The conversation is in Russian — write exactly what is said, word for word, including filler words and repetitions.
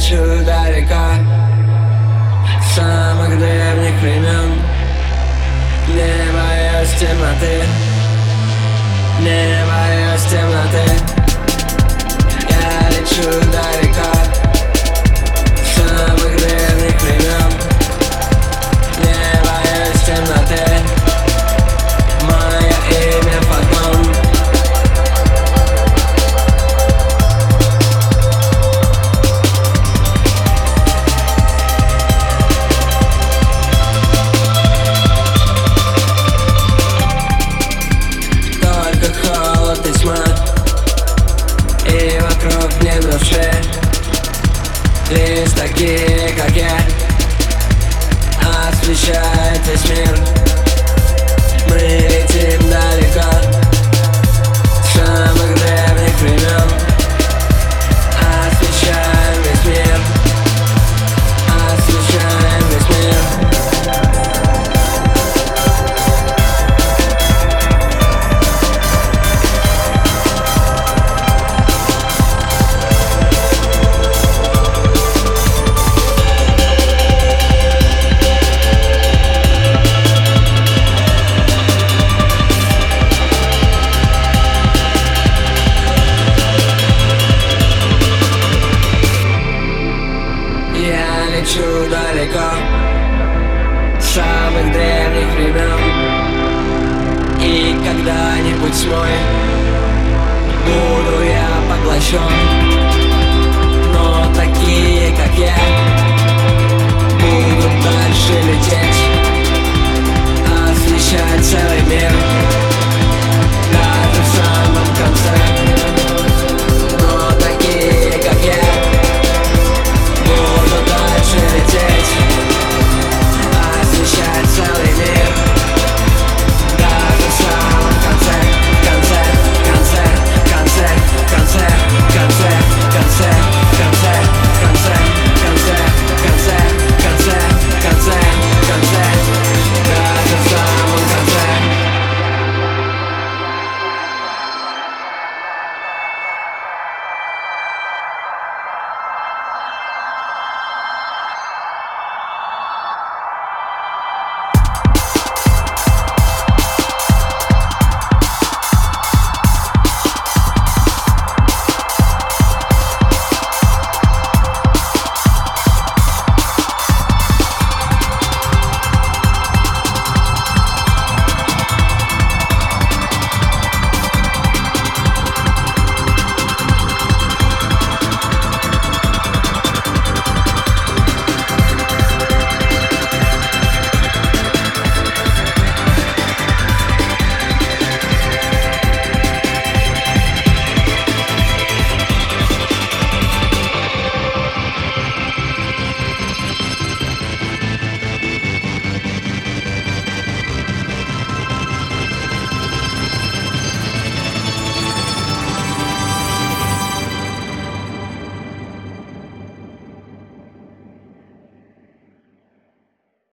лечу далеко, с самых древних времен. Не боюсь темноты, не боюсь темноты. Я лечу далеко, с самых древних времен. Не боюсь темноты, мое имя Фотон. Холод и тьма, и вокруг нет души. Лишь такие, как я, освещают весь мир. Мы летим далеко, с самых древних времен. Освещаем весь мир, освещаем весь мир. Я лечу далеко, с самых древних времен. И когда-нибудь тьмой буду я поглощен.